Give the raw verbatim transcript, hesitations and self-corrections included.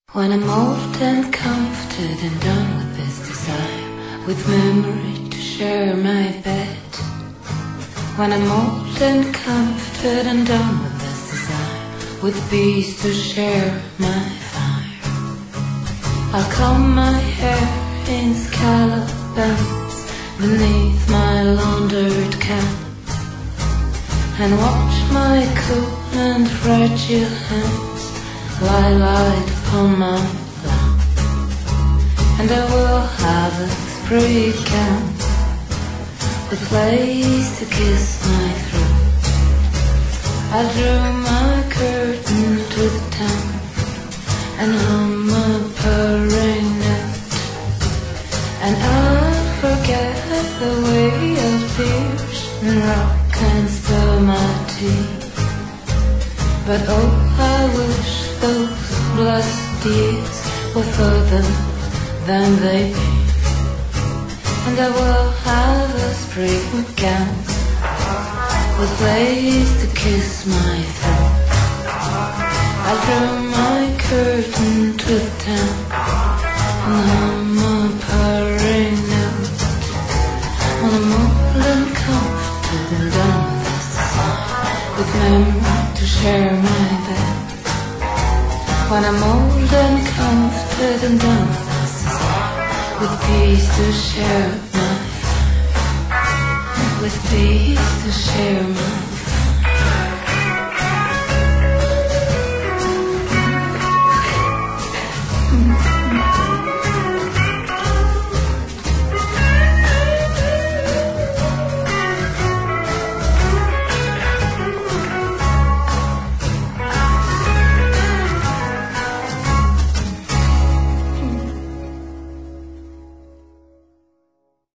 When I'm old and comforted and done with this desire, with memory to share my bed. When I'm old and comforted and done with this desire, with peace to share my fire, I'll comb my hair in scallop bands beneath my laundered cap, and watch my cool and fragile hands lie light upon my lap. And I will have a spree count, the place to kiss my throat. I drew my curtain to the town and hum a purring note, and I'll forget the way of tears and rock and stir my tea. But oh, I wish those blessed years were further than they be, and I will have a spring gown with place to kiss my throat. I drew my curtain to the town and hum a purring note. On a old and comforted and done with this, with memory to share my bed. When I'm old and comforted and done with this, with peace to share my, with peace to share my